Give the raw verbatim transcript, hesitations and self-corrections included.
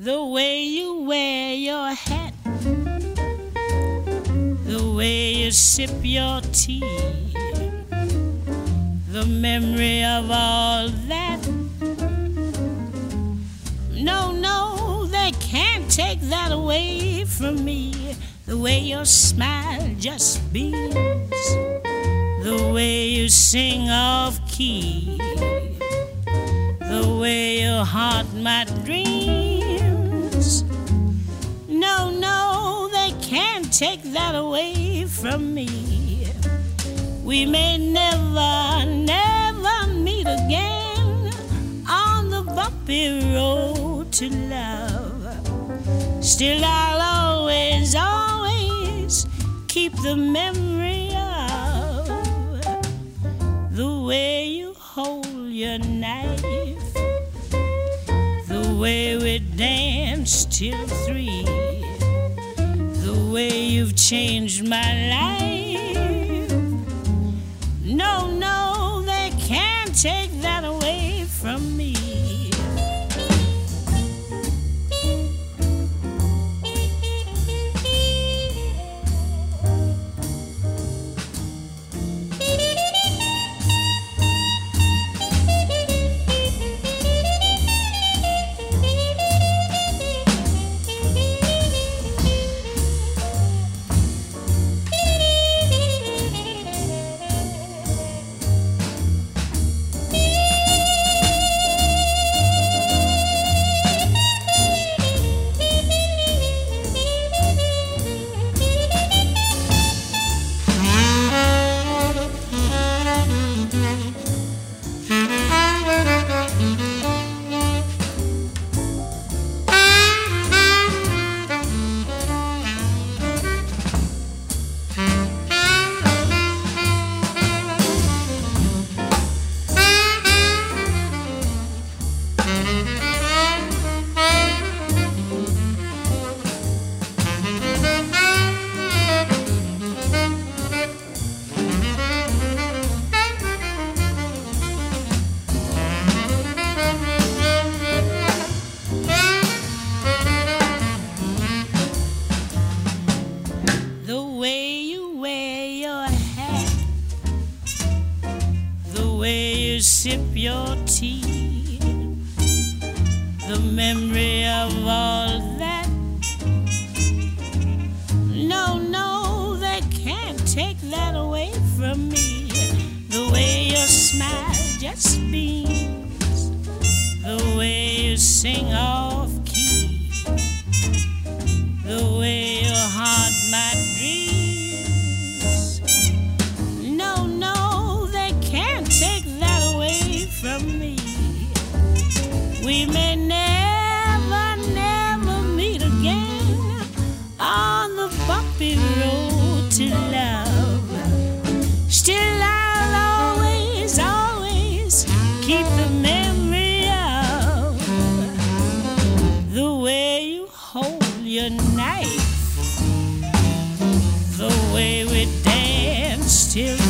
The way you wear your hat, the way you sip your tea, the memory of all that. No, no, they can't take that away from me. The way your smile just beams, the way you sing off key, the way you haunt my dreams. No, no, they can't take that away from me. We may never, never meet again on the bumpy road to love. Still I'll always, always keep the memory of the way you hold your knife, the way we danced till three, the way you've changed my life. No, no, they can't take that away from me. Sip your tea, the memory of all that. No, no, they can't take that away from me. The way your smile just beams, the way you sing off key, the way you haunt my dreams. No, no, they can't take that away from me. We may never, never meet again on the bumpy road to love. Still I'll always, always keep the memory of the way you hold your knife, the way we danced till